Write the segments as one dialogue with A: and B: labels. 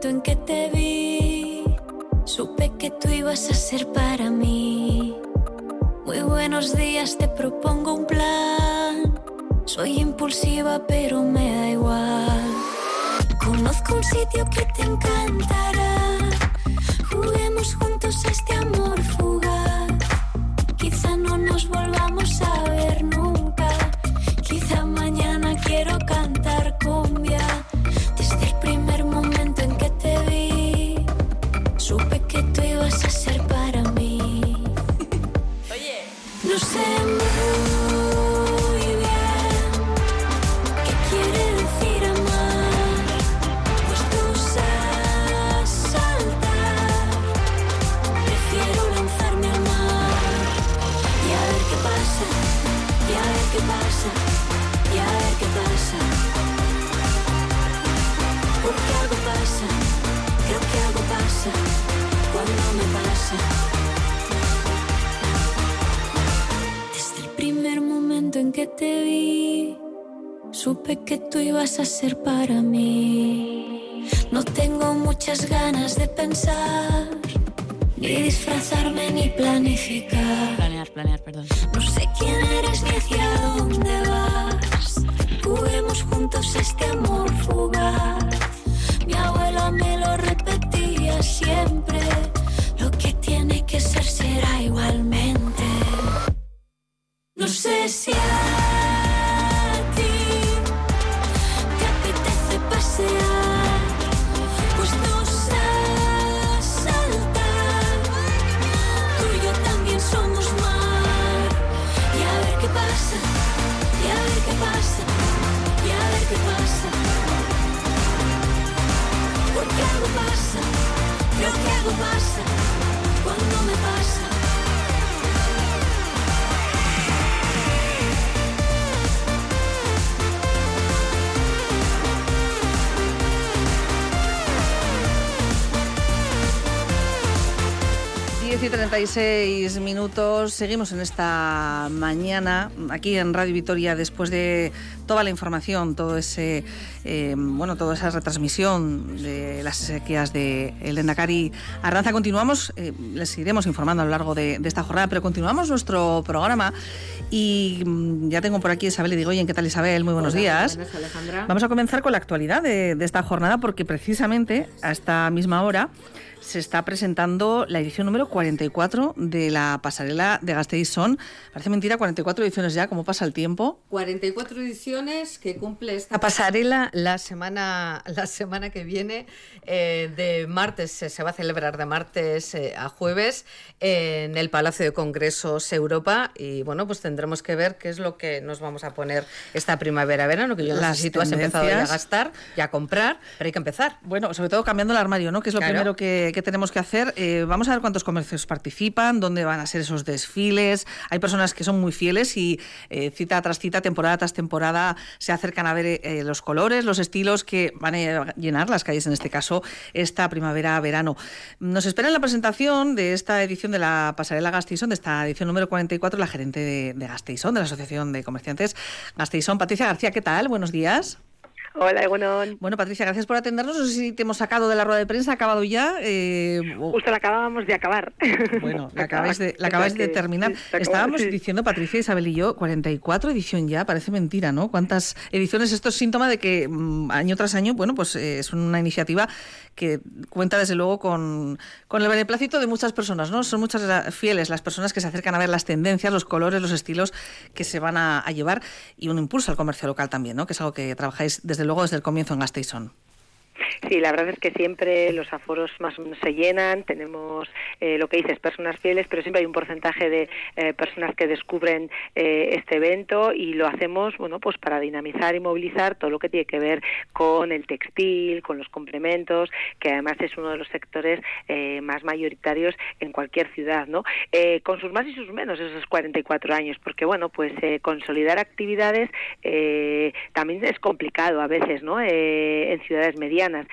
A: momento en que te vi, supe que tú ibas a ser para mí. Muy buenos días, te propongo un plan. Soy impulsiva pero me da igual. Conozco un sitio que te encantará. Juguemos juntos a este amor fugaz. Quizá no nos volvamos a ver nunca. Quizá mañana quiero cantar cumbia. Desde el primer momento en que te vi, supe que tú ibas a ser para mí. Oye, no sé muy bien qué quiere decir amar, pues tú sabes saltar. Prefiero lanzarme al mar y a ver qué pasa, y a ver qué pasa, y a ver qué pasa. Porque algo pasa, creo que algo pasa cuando me pasa. Desde el primer momento en que te vi, supe que tú ibas a ser para mí. No tengo muchas ganas de pensar, ni disfrazarme ni planificar.
B: Planear, perdón.
A: No sé quién eres ni hacia dónde vas. Juguemos juntos este amor fugaz. Mi abuela me lo repetía siempre. Lo que tiene que ser será igualmente. No sé si a ti te apetece pasear, pues tú sabes saltar. Tú y yo también somos mar. Y a ver qué pasa, y a ver qué pasa, y a ver qué pasa. Porque algo pasa, creo que algo pasa cuando me pasa.
C: 10:36 minutos. Seguimos en esta mañana aquí en Radio Vitoria después de toda la información, todo ese toda esa retransmisión de las sequías de el Lehendakari Ardanza. Continuamos, les seguiremos informando a lo largo de esta jornada, pero continuamos nuestro programa y ya tengo por aquí a Isabel Irigoyen. ¿Qué tal, Isabel? Muy buenos días.
D: Buenas, Alejandra.
C: Vamos a comenzar con la actualidad de esta jornada porque precisamente a esta misma hora se está presentando la edición número 44 de la pasarela de Gasteiz-On. Parece mentira, 44 ediciones ya, ¿cómo pasa el tiempo?
D: 44 ediciones que cumple esta pasarela la semana que viene. De martes se va a celebrar de martes a jueves en el Palacio de Congresos Europa y bueno, pues tendremos que ver qué es lo que nos vamos a poner esta primavera-verano, que yo no sé si tú has empezado ya a gastar y a comprar, pero hay que empezar.
C: Bueno, sobre todo cambiando el armario, ¿no? Que es lo primero que tenemos que hacer. Vamos a ver cuántos comercios participan, dónde van a ser esos desfiles. Hay personas que son muy fieles y cita tras cita, temporada tras temporada, se acercan a ver los colores, los estilos que van a llenar las calles, en este caso, esta primavera-verano. Nos espera en la presentación de esta edición de la pasarela Gasteiz-On, de esta edición número 44, la gerente de Gasteiz-On, de la Asociación de Comerciantes Gasteiz-On, Patricia García. ¿Qué tal? Buenos días.
E: Hola, Egunon.
C: Bueno, Patricia, gracias por atendernos. No sé si te hemos sacado de la rueda de prensa, ¿ha acabado ya?
E: Justo la acabábamos de acabar.
C: Bueno, la acabáis de terminar.
E: Sí,
C: Estábamos diciendo, Patricia, Isabel y yo, 44 edición ya, parece mentira, ¿no? ¿Cuántas ediciones? Esto es síntoma de que año tras año, bueno, pues es una iniciativa que cuenta desde luego con el beneplácito de muchas personas, ¿no? Son muchas fieles las personas que se acercan a ver las tendencias, los colores, los estilos que se van a llevar y un impulso al comercio local también, ¿no? Que es algo que trabajáis desde luego desde el comienzo en Gasteiz-On.
E: Sí, la verdad es que siempre los aforos más o menos se llenan, tenemos lo que dices, personas fieles, pero siempre hay un porcentaje de personas que descubren este evento y lo hacemos, bueno, pues para dinamizar y movilizar todo lo que tiene que ver con el textil, con los complementos, que además es uno de los sectores más mayoritarios en cualquier ciudad, ¿no? Con sus más y sus menos esos 44 años, porque bueno, pues consolidar actividades también es complicado a veces, ¿no? En ciudades medianas.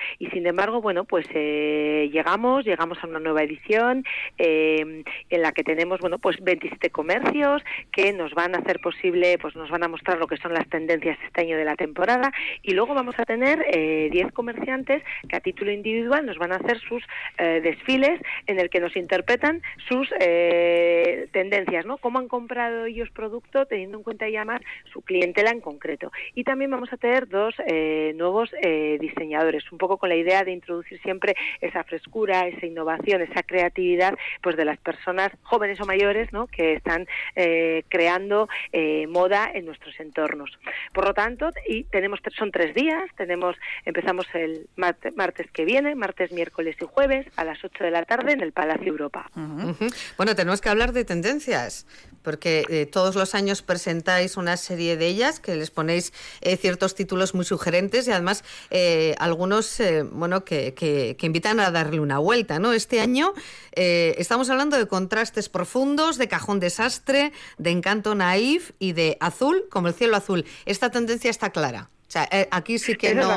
E: Y sin embargo, bueno, pues llegamos a una nueva edición en la que tenemos, bueno, pues 27 comercios que nos van a hacer posible, pues nos van a mostrar lo que son las tendencias este año de la temporada, y luego vamos a tener 10 comerciantes que a título individual nos van a hacer sus desfiles en el que nos interpretan sus tendencias, ¿no? Cómo han comprado ellos producto, teniendo en cuenta ya más su clientela en concreto. Y también vamos a tener 2 nuevos diseñadores, un poco con la idea de introducir siempre esa frescura, esa innovación, esa creatividad, pues de las personas jóvenes o mayores, ¿no? Que están creando moda en nuestros entornos. Por lo tanto, son 3 días, empezamos el martes que viene, martes, miércoles y jueves a las 8 de la tarde en el Palacio Europa.
D: Bueno, tenemos que hablar de tendencias, porque todos los años presentáis una serie de ellas, que les ponéis ciertos títulos muy sugerentes y además algunos que invitan a darle una vuelta, ¿no? Este año estamos hablando de contrastes profundos, de cajón desastre, de encanto naif y de azul como el cielo azul. Esta tendencia está clara. O sea, aquí sí que no...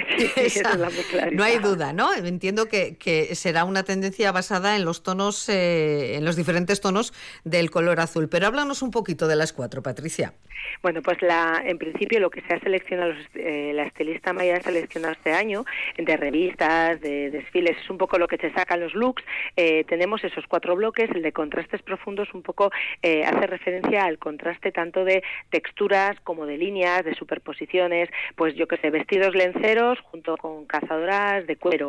D: No hay duda, ¿no? Entiendo que será una tendencia basada en los tonos, en los diferentes tonos del color azul. Pero háblanos un poquito de las 4, Patricia.
E: Bueno, pues en principio lo que se ha seleccionado, la estilista Maya ha seleccionado este año, de revistas, de desfiles, es un poco lo que se sacan los looks. Tenemos esos 4 bloques, el de contrastes profundos un poco hace referencia al contraste tanto de texturas como de líneas, de superposiciones, pues yo que sé, vestidos lenceros junto con cazadoras de cuero.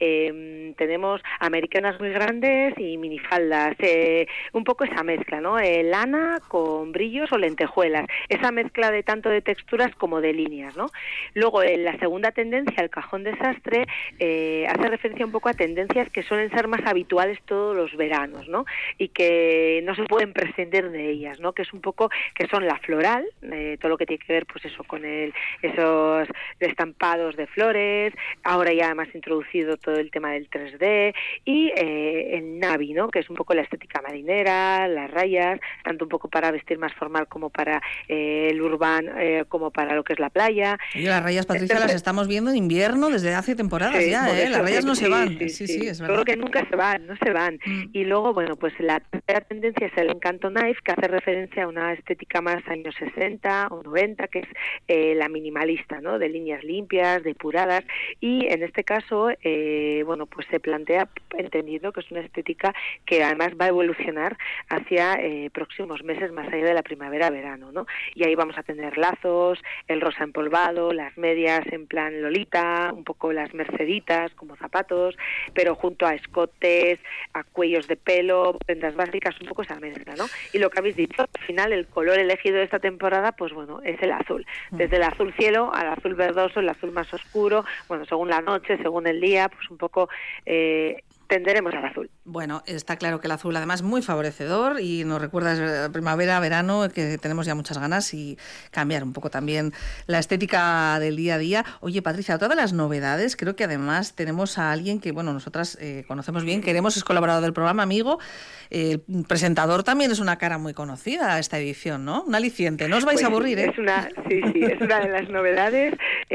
E: Tenemos americanas muy grandes y minifaldas, un poco esa mezcla, ¿no? Lana con brillos o lentejuelas, esa mezcla de tanto de texturas como de líneas, ¿no? Luego, la segunda tendencia, el cajón desastre, hace referencia un poco a tendencias que suelen ser más habituales todos los veranos, ¿no? Y que no se pueden prescindir de ellas, ¿no? Que es un poco, que son la floral, todo lo que tiene que ver, pues eso, con esos estampados de flores, ahora ya además introducido todo el tema del 3D, y el navy, ¿no? Que es un poco la estética marinera, las rayas, tanto un poco para vestir más formal como para el urbano, como para lo que es la playa.
C: Y las rayas, Patricia, las estamos viendo en invierno desde hace temporadas ya, ¿eh? Las rayas no se van. Sí, es verdad.
E: Creo que nunca no se van. Y luego, bueno, pues la tercera tendencia es el encanto naif, que hace referencia a una estética más años 60 o 90, que es la minimalista, ¿no? De líneas limpias, depuradas, y en este caso, bueno, pues se plantea, entendiendo que es una estética que además va a evolucionar hacia próximos meses, más allá de la primavera-verano, ¿no? Y ahí vamos a tener lazos, el rosa empolvado, las medias en plan Lolita, un poco las merceditas como zapatos, pero junto a escotes, a cuellos de pelo, prendas básicas, un poco esa mezcla, ¿no? Y lo que habéis dicho, al final el color elegido de esta temporada, pues bueno, es el azul. Desde el azul cielo al azul verdoso, el azul más oscuro, bueno, según la noche, según el día, pues un poco tenderemos al azul.
C: Bueno, está claro que el azul además muy favorecedor y nos recuerda primavera, verano, que tenemos ya muchas ganas, y cambiar un poco también la estética del día a día. Oye, Patricia, otra de las novedades, creo que además tenemos a alguien que, bueno, nosotras conocemos bien, queremos, es colaborador del programa, amigo. El presentador también es una cara muy conocida a esta edición, ¿no? Un aliciente, no os vais a aburrir, ¿eh?
E: Es una de las novedades,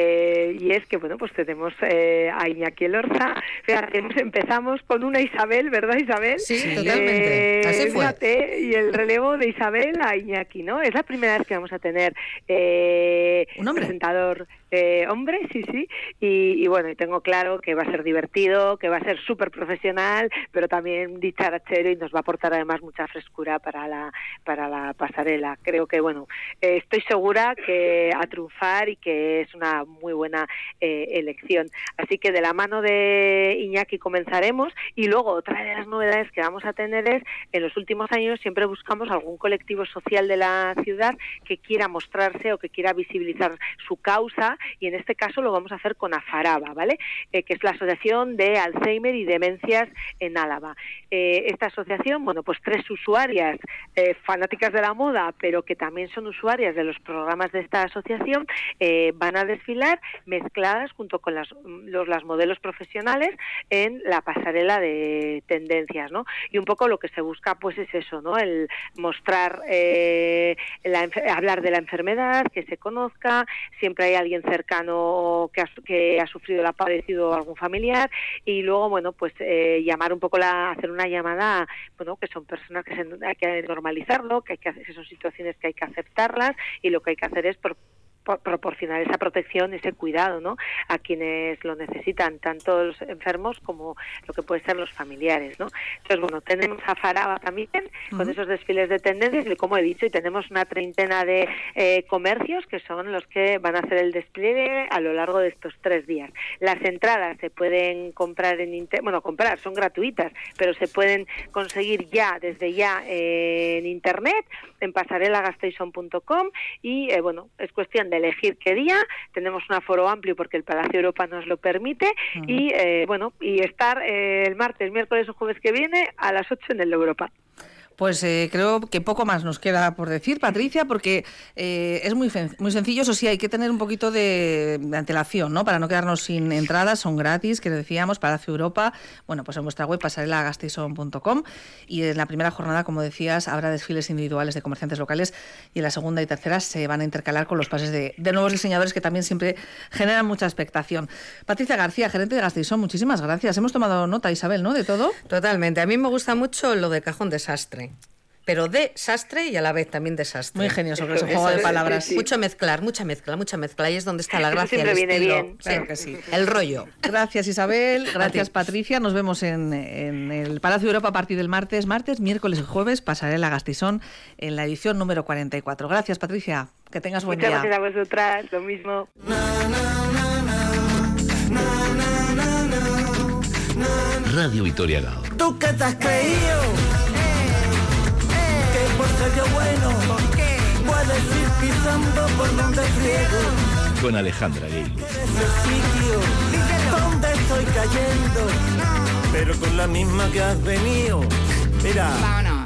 E: y es que, bueno, pues tenemos a Iñaki Elorza. Fíjate, empezamos con una Isabel, ¿verdad, Isabel?
D: Sí, totalmente. Así fue.
E: Fíjate, y el relevo de Isabel a Iñaki, ¿no? Es la primera vez que vamos a tener
C: un hombre.
E: Presentador hombre, sí. Y bueno, y tengo claro que va a ser divertido, que va a ser súper profesional, pero también dicharachero, y nos va a aportar además mucha frescura para la pasarela. Creo que, bueno, estoy segura que a triunfar y que es una muy buena elección. Así que de la mano de Iñaki comenzaremos, y luego otra de las novedades que vamos a tener es, en los últimos años siempre buscamos algún colectivo social de la ciudad que quiera mostrarse o que quiera visibilizar su causa, y en este caso lo vamos a hacer con Afaraba, ¿vale? Que es la Asociación de Alzheimer y Demencias en Álava. Esta asociación, bueno, pues 3 usuarias fanáticas de la moda, pero que también son usuarias de los programas de esta asociación, van a desfilar mezcladas junto con las modelos profesionales en la pasarela pasarela de tendencias, ¿no? Y un poco lo que se busca pues es eso, ¿no? El mostrar, hablar de la enfermedad, que se conozca, siempre hay alguien cercano que ha sufrido, ha padecido algún familiar, y luego, bueno, pues llamar un poco, hacer una llamada, bueno, que son personas que hay que normalizarlo, que son situaciones que hay que aceptarlas, y lo que hay que hacer es proporcionar esa protección, ese cuidado, ¿no? A quienes lo necesitan, tanto los enfermos como lo que pueden ser los familiares, ¿no? Entonces, bueno, tenemos a Faraba también con esos desfiles de tendencias y, como he dicho, y tenemos una treintena de comercios que son los que van a hacer el despliegue a lo largo de estos 3 días. Las entradas se pueden comprar son gratuitas, pero se pueden conseguir desde ya en internet, en pasarelagasteiz.com, y bueno, es cuestión de elegir qué día. Tenemos un aforo amplio porque el Palacio Europa nos lo permite, y y estar el martes, miércoles o jueves que viene a las 8 en el Europa.
C: Pues creo que poco más nos queda por decir, Patricia, porque es muy sencillo. Eso sí, hay que tener un poquito de antelación, ¿no? Para no quedarnos sin entradas. Son gratis, que decíamos, Palacio Europa. Bueno, pues en vuestra web, pasarelagasteiz.com, y en la primera jornada, como decías, habrá desfiles individuales de comerciantes locales, y en la segunda y tercera se van a intercalar con los pases de nuevos diseñadores, que también siempre generan mucha expectación. Patricia García, gerente de Gasteiz, muchísimas gracias. Hemos tomado nota, Isabel, ¿no?, de todo.
D: Totalmente. A mí me gusta mucho lo de cajón desastre. Pero de sastre y a la vez también desastre.
C: Muy ingenioso, que es un juego de palabras.
D: Sí. Mucha mezcla. Ahí es donde está la gracia.
E: Siempre viene bien.
C: Claro que sí.
D: El rollo.
C: Gracias, Isabel. Gracias, Patricia. Nos vemos en el Palacio Europa a partir del martes, miércoles y jueves. Pasarela Gasteizón en la edición número 44. Gracias, Patricia. Que tengas buen día.
E: Muchas gracias a vosotras. Lo mismo.
B: Radio Vitoria Gaur.
F: ¿Tú qué te has creído? Que por ser yo bueno, ¿por qué? Puedes ir pisando por donde friego.
B: Con Alejandra Gil.
F: Ese sitio donde estoy cayendo, pero con la misma que has venido. Mira.
G: Vámonos.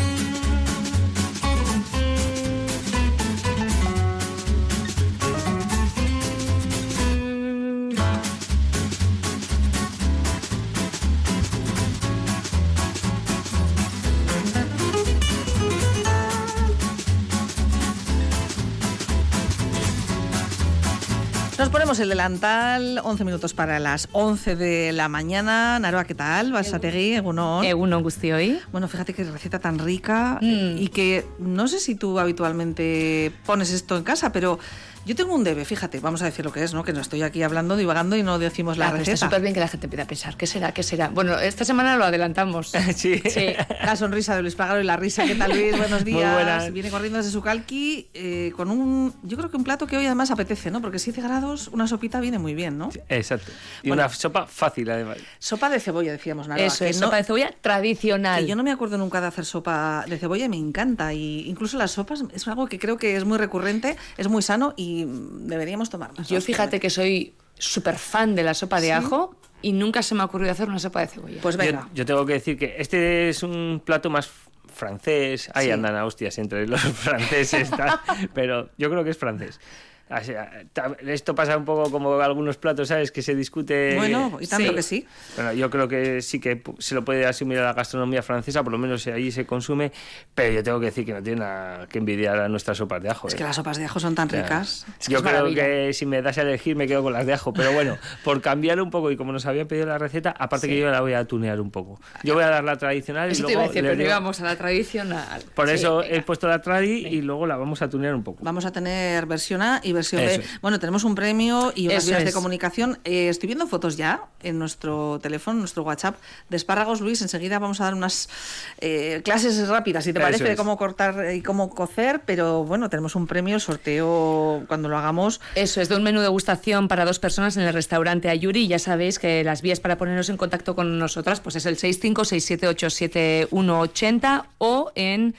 C: Nos ponemos el delantal, 11 minutos para las 11 de la mañana. Naroa, ¿qué tal? Basategui, egunon.
H: Egunon guztioi.
C: Bueno, fíjate qué receta tan rica y que no sé si tú habitualmente pones esto en casa, pero yo tengo un debe, fíjate, vamos a decir lo que es, ¿no? Que no estoy aquí hablando, divagando y no decimos la receta.
H: Está súper bien que la gente empiece a pensar, ¿qué será? Bueno, esta semana lo adelantamos.
C: Sí. La sonrisa de Luis Pagaro y la risa. ¿Qué tal, Luis? Buenos días.
I: Muy buenas.
C: Viene corriendo desde su calqui con yo creo que un plato que hoy además apetece, ¿no? Porque 7 grados, una sopita viene muy bien, ¿no?
I: Sí, exacto. Y una sopa fácil, además.
C: Sopa de cebolla, decíamos, Naroa.
H: Eso es, sopa de cebolla tradicional.
C: Que yo no me acuerdo nunca de hacer sopa de cebolla y me encanta. Y incluso las sopas es algo que creo que es muy recurrente, es muy sano y deberíamos tomarlas.
H: Yo fíjate que soy súper fan de la sopa de ajo y nunca se me ha ocurrido hacer una sopa de cebolla.
C: Pues venga.
I: Yo tengo que decir que este es un plato más francés. Ahí andan a hostias entre los franceses, pero yo creo que es francés. Esto pasa un poco como algunos platos, ¿sabes? Que se discute.
C: Bueno, y tanto que sí.
I: Bueno, yo creo que sí que se lo puede asumir a la gastronomía francesa, por lo menos allí se consume, pero yo tengo que decir que no tiene nada que envidiar a nuestras sopas de ajo.
C: Es que las sopas de ajo son tan ricas.
I: Yo creo que si me das a elegir me quedo con las de ajo, pero bueno, por cambiar un poco, y como nos habían pedido la receta, aparte que yo la voy a tunear un poco. Yo voy a dar la tradicional y
H: eso
I: luego...
H: te iba a decir, pero íbamos a la tradicional.
I: Por eso he puesto la tradi y luego la vamos a tunear un poco.
C: Vamos a tener versión A y versión B. Bueno, tenemos un premio y unas vías de comunicación. Estoy viendo fotos ya en nuestro teléfono, en nuestro WhatsApp de espárragos. Luis, enseguida vamos a dar unas clases rápidas, si te parece, de cómo cortar y cómo cocer, pero bueno, tenemos un premio, el sorteo cuando lo hagamos.
H: Eso es, de un menú de degustación para 2 personas en el restaurante Ayuri. Ya sabéis que las vías para ponernos en contacto con nosotras pues es el 656787180 o en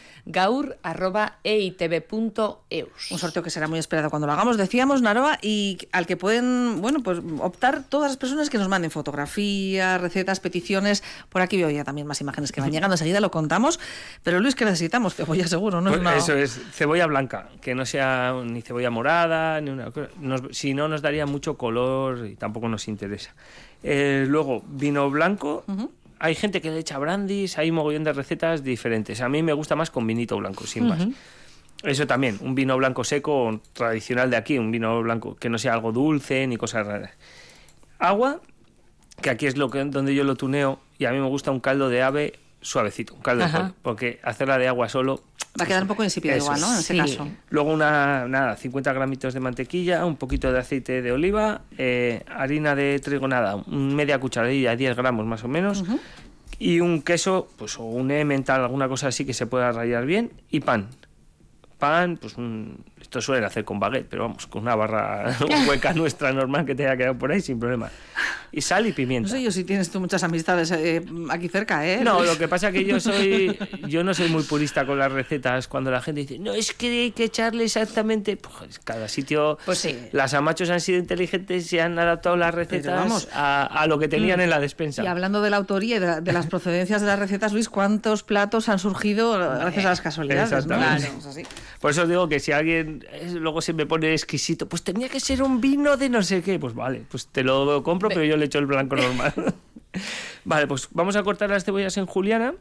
H: gaur@eitv.eus.
C: Un sorteo que será muy esperado cuando lo hagamos, decíamos, Naroa, y al que pueden, bueno, pues optar todas las personas que nos manden fotografías, recetas, peticiones. Por aquí veo ya también más imágenes que van llegando, enseguida lo contamos. Pero Luis, ¿qué necesitamos? Cebolla seguro, ¿no?
I: Pues eso es, cebolla blanca, que no sea ni cebolla morada, ni una cosa. Si no, nos daría mucho color y tampoco nos interesa. Luego, vino blanco, Hay gente que le echa brandis, hay mogollón de recetas diferentes. A mí me gusta más con vinito blanco, sin más. Eso también, un vino blanco seco tradicional de aquí, un vino blanco que no sea algo dulce ni cosas raras. Agua, que aquí es donde yo lo tuneo, y a mí me gusta un caldo de ave suavecito, un caldo de pollo, porque hacerla de agua solo...
C: Va a quedar un poco insípida igual, ¿no? En ese caso.
I: Luego 50 gramitos de mantequilla, un poquito de aceite de oliva, harina de trigo, media cucharadilla, 10 gramos más o menos, y un queso, pues o un emmental, alguna cosa así que se pueda rallar bien, y pan. Pan, pues esto suelen hacer con baguette, pero vamos, con una barra hueca nuestra normal que te haya quedado por ahí sin problema. Y sal y pimienta.
C: No sé yo si tienes tú muchas amistades aquí cerca, ¿eh?
I: No, lo que pasa es que yo no soy muy purista con las recetas. Cuando la gente dice, no, es que hay que echarle exactamente... Pues cada sitio...
C: Pues sí.
I: Las amachos han sido inteligentes y han adaptado las recetas a lo que tenían en la despensa.
C: Y hablando de la autoría y de las procedencias de las recetas, Luis, ¿cuántos platos han surgido gracias a las casualidades? ¿No? Claro. Es así.
I: Por eso digo que si alguien luego se me pone exquisito, pues tenía que ser un vino de no sé qué, pues vale, pues te lo compro, pero yo le echo el blanco normal. Vale, pues vamos a cortar las cebollas en juliana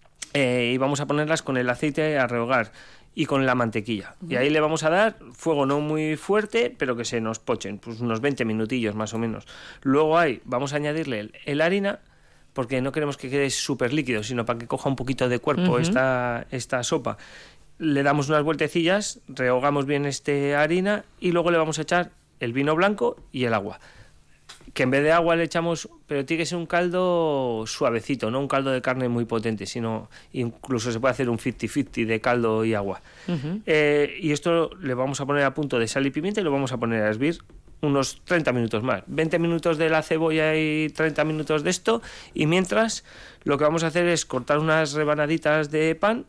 I: y vamos a ponerlas con el aceite a rehogar y con la mantequilla. Y ahí le vamos a dar fuego no muy fuerte, pero que se nos pochen, pues unos 20 minutillos más o menos. Luego ahí vamos a añadirle el harina, porque no queremos que quede súper líquido, sino para que coja un poquito de cuerpo esta sopa. Le damos unas vueltecillas, rehogamos bien harina y luego le vamos a echar el vino blanco y el agua. Que en vez de agua le echamos, pero tiene que ser un caldo suavecito, no un caldo de carne muy potente, sino incluso se puede hacer un 50-50 de caldo y agua. Y esto le vamos a poner a punto de sal y pimienta y lo vamos a poner a hervir unos 30 minutos más. 20 minutos de la cebolla y 30 minutos de esto, y mientras lo que vamos a hacer es cortar unas rebanaditas de pan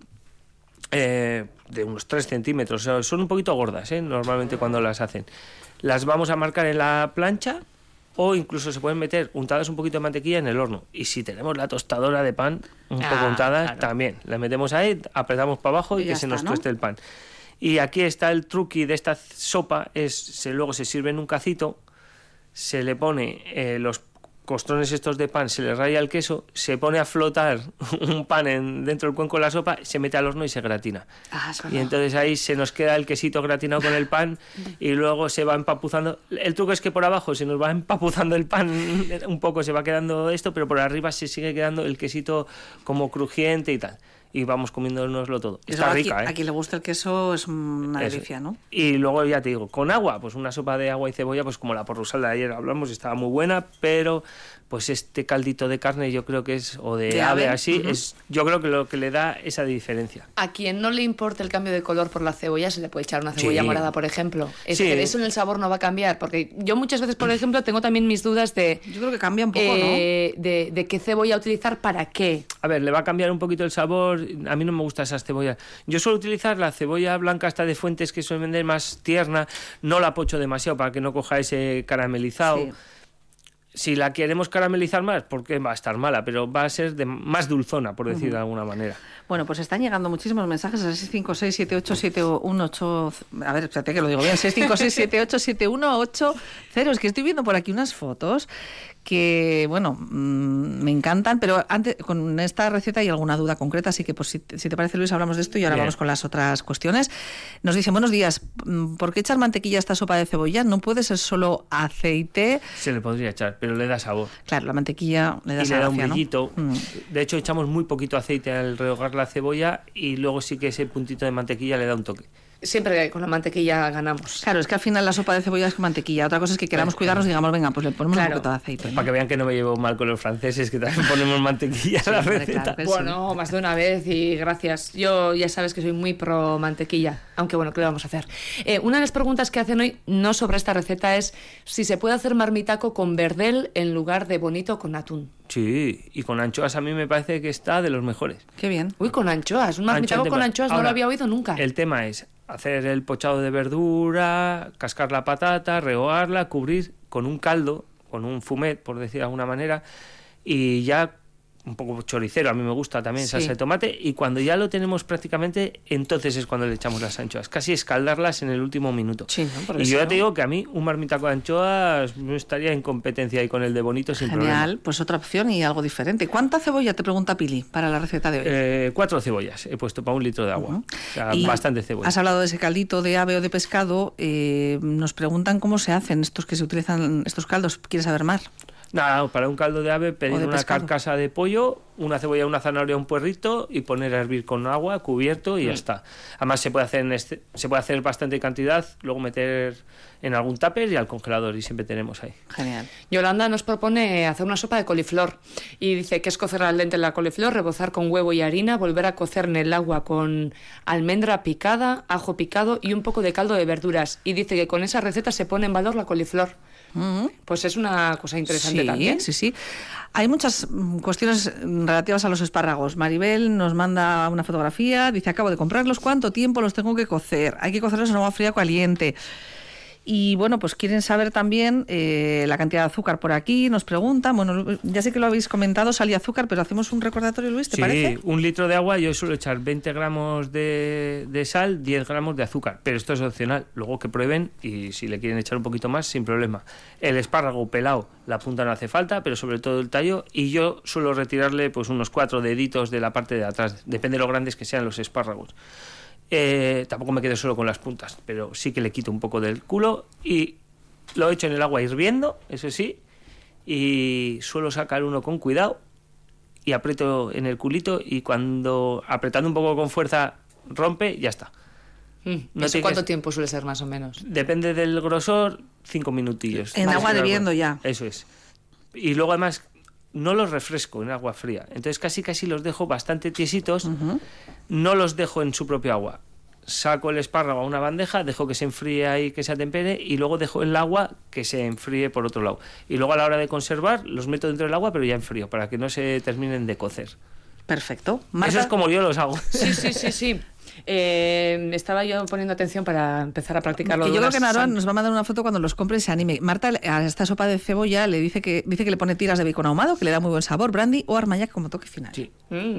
I: de unos 3 centímetros, o sea, son un poquito gordas, normalmente cuando las hacen. Las vamos a marcar en la plancha o incluso se pueden meter untadas un poquito de mantequilla en el horno. Y si tenemos la tostadora de pan un poco untada, también la metemos ahí, apretamos para abajo y que se nos tueste el pan. Y aquí está el truqui de esta sopa, luego se sirve en un cacito, se le pone los costrones estos de pan, se le raya el queso, se pone a flotar un pan dentro del cuenco de la sopa, se mete al horno y se gratina. Y entonces ahí se nos queda el quesito gratinado con el pan y luego se va empapuzando. El truco es que por abajo se nos va empapuzando el pan un poco, se va quedando esto, pero por arriba se sigue quedando el quesito como crujiente y tal. Y vamos comiéndonoslo todo. Está rica,
C: a quien le gusta el queso es una delicia, ¿no?
I: Y luego ya te digo, con agua, pues una sopa de agua y cebolla, pues como la porrusal de ayer hablamos, estaba muy buena, pero pues este caldito de carne yo creo que es, o de ave así, yo creo que lo que le da esa diferencia.
H: A quien no le importe el cambio de color por la cebolla, se le puede echar una cebolla morada, por ejemplo. Es que eso en el sabor no va a cambiar, porque yo muchas veces, por ejemplo, tengo también mis dudas de...
C: Yo creo que cambia un poco, ¿no?
H: De qué cebolla utilizar, para qué.
I: A ver, le va a cambiar un poquito el sabor. A mí no me gustan esas cebollas. Yo suelo utilizar la cebolla blanca hasta de Fuentes, que suelen vender más tierna. No la pocho demasiado para que no coja ese caramelizado. Sí. Si la queremos caramelizar más, porque va a estar mala, pero va a ser más dulzona, por decir de alguna manera.
C: Bueno, pues están llegando muchísimos mensajes al 656-787180. A ver, espérate que lo digo bien. 656-787180. Es que estoy viendo por aquí unas fotos que, bueno, me encantan, pero antes, con esta receta hay alguna duda concreta, así que pues, si te parece, Luis, hablamos de esto y ahora vamos con las otras cuestiones. Nos dicen, buenos días, ¿por qué echar mantequilla a esta sopa de cebolla? ¿No puede ser solo aceite?
I: Se le podría echar, pero le da sabor.
C: Claro, la mantequilla le da sabor,
I: le da un brillito. ¿No? De hecho, echamos muy poquito aceite al rehogar la cebolla y luego sí que ese puntito de mantequilla le da un toque.
H: Siempre con la mantequilla ganamos.
C: Claro, es que al final la sopa de cebolla es con mantequilla. Otra cosa es que queramos cuidarnos y digamos, venga, pues le ponemos un poquito de aceite, ¿no?
I: Para que vean que no me llevo mal con los franceses, que también ponemos mantequilla a la receta.
H: Claro, bueno, más de una vez y gracias. Yo ya sabes que soy muy pro mantequilla, aunque bueno, ¿qué le vamos a hacer? Una de las preguntas que hacen hoy, no sobre esta receta, es si se puede hacer marmitaco con verdel en lugar de bonito con atún.
I: Sí, y con anchoas a mí me parece que está de los mejores.
C: Qué bien.
H: Uy, con anchoas, un marmitaco con anchoas. Ahora, no lo había oído nunca.
I: El tema es hacer el pochado de verdura, cascar la patata, rehogarla, cubrir con un caldo, con un fumet, por decir de alguna manera, y ya un poco choricero, a mí me gusta también,
C: Sí.
I: salsa de tomate, y cuando ya lo tenemos prácticamente, entonces es cuando le echamos las anchoas, casi escaldarlas en el último minuto.
C: Sí, ¿no? Por
I: Y
C: eso,
I: yo ya
C: ¿no?
I: te digo que a mí un marmitaco de anchoas no estaría en competencia ahí con el de bonito sin
C: Genial,
I: problema.
C: pues otra opción y algo diferente. ¿Cuánta cebolla, te pregunta Pili, para la receta de hoy?
I: 4 cebollas he puesto para 1 litro de agua.
C: Ujú.
I: O sea,
C: Y
I: bastante cebolla.
C: Has hablado de ese caldito de ave o de pescado. Nos preguntan cómo se hacen estos que se utilizan, estos caldos. ¿Quieres saber más?
I: Nada, para un caldo de ave pedir
C: O de
I: una
C: pescado.
I: carcasa de pollo, una cebolla, una zanahoria, un puerrito y poner a hervir con agua, cubierto y ya está. Además se puede hacer bastante cantidad, luego meter en algún tupper y al congelador y siempre tenemos ahí.
C: Genial.
H: Yolanda nos propone hacer una sopa de coliflor y dice que es cocer al dente la coliflor, rebozar con huevo y harina, volver a cocer en el agua con almendra picada, ajo picado y un poco de caldo de verduras. Y dice que con esa receta se pone en valor la coliflor. Pues es una cosa interesante también.
C: Sí, sí. Hay muchas cuestiones relativas a los espárragos. Maribel nos manda una fotografía, dice, acabo de comprarlos, ¿cuánto tiempo los tengo que cocer? Hay que cocerlos en agua fría o caliente. Y bueno, pues quieren saber también la cantidad de azúcar por aquí, nos preguntan. Bueno, ya sé que lo habéis comentado, sal y azúcar, pero hacemos un recordatorio, Luis, ¿te parece?
I: Sí, 1 litro de agua, yo suelo echar 20 gramos de sal, 10 gramos de azúcar, pero esto es opcional. Luego que prueben y si le quieren echar un poquito más, sin problema. El espárrago pelado, la punta no hace falta, pero sobre todo el tallo, y yo suelo retirarle pues unos 4 deditos de la parte de atrás, depende de lo grandes que sean los espárragos. Tampoco me quedo solo con las puntas, pero sí que le quito un poco del culo y lo echo en el agua hirviendo, eso sí, y suelo sacar uno con cuidado y aprieto en el culito y cuando apretando un poco con fuerza rompe, ya está. No
H: ¿Eso cuánto tiempo suele ser más o menos?
I: Depende del grosor, 5 minutillos.
C: En agua hirviendo ya.
I: Eso es. Y luego además no los refresco en agua fría. Entonces casi los dejo bastante tiesitos. No los dejo en su propia agua. Saco el espárrago a una bandeja, dejo que se enfríe ahí, que se atempere, y luego dejo el agua que se enfríe por otro lado. Y luego a la hora de conservar, los meto dentro del agua, pero ya en frío, para que no se terminen de cocer.
C: Perfecto. Marta.
I: Eso es como yo los hago.
H: Sí. Estaba yo poniendo atención para empezar a practicarlo.
C: Que yo creo que Naroa
H: San-
C: nos va a mandar una foto cuando los compre y se anime. Marta, a esta sopa de cebolla le dice que le pone tiras de bacon ahumado, que le da muy buen sabor, brandy o armañac como toque final.
I: Sí.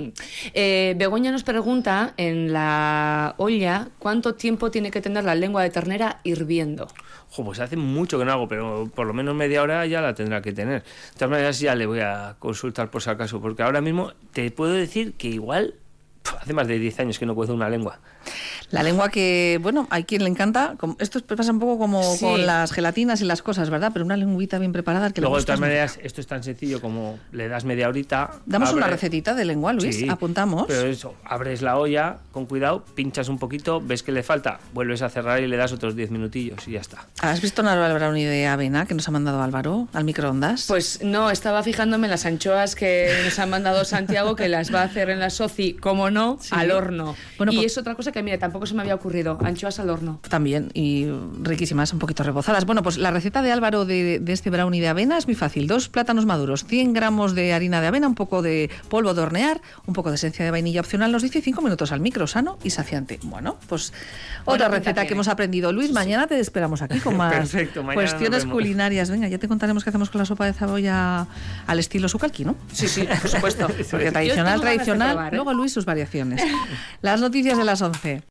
H: Begoña nos pregunta en la olla cuánto tiempo tiene que tener la lengua de ternera hirviendo.
I: Ojo, pues hace mucho que no hago, pero por lo menos media hora ya la tendrá que tener. De todas maneras ya le voy a consultar por si acaso, porque ahora mismo te puedo decir que igual hace más de 10 años que no cuezo una lengua.
C: La lengua que, bueno, hay quien le encanta. Esto pasa un poco como
H: Sí.
C: con las gelatinas y las cosas, ¿verdad? Pero una lengüita bien preparada que
I: Luego,
C: le
I: de
C: gusta.
I: todas maneras, esto es tan sencillo como le das media horita.
C: Damos una
I: abre-
C: recetita de lengua, Luis.
I: Sí,
C: Apuntamos.
I: Pero eso, abres la olla con cuidado, pinchas un poquito, ves que le falta, vuelves a cerrar y le das otros 10 minutillos y ya está.
C: ¿Has visto Naroa el brownie de avena que nos ha mandado Álvaro al microondas?
H: Pues no, estaba fijándome en las anchoas que nos ha mandado Santiago, que las va a hacer en la Soci, como no,
C: Sí.
H: al horno.
C: Bueno,
H: y
C: pues-
H: es otra cosa que, mira, tampoco se me había ocurrido, anchoas al horno.
C: También, y riquísimas, un poquito rebozadas. Bueno, pues la receta de Álvaro de este brownie de avena es muy fácil. 2 plátanos maduros, 100 gramos de harina de avena, un poco de polvo de hornear, un poco de esencia de vainilla opcional, nos dice 5 minutos al micro, sano y saciante. Bueno, pues otra
H: pinta
C: receta que
H: tiene.
C: hemos aprendido. Luis, mañana te esperamos aquí con más
I: Perfecto, mañana nos
C: cuestiones
I: vemos.
C: culinarias. Venga, ya te contaremos qué hacemos con la sopa de cebolla al estilo sucalqui, ¿no?
H: Sí, por supuesto.
C: Porque
H: Yo
C: tradicional,
H: tengo ganas de probar, ¿eh?
C: luego Luis sus variaciones. Las noticias de las 11.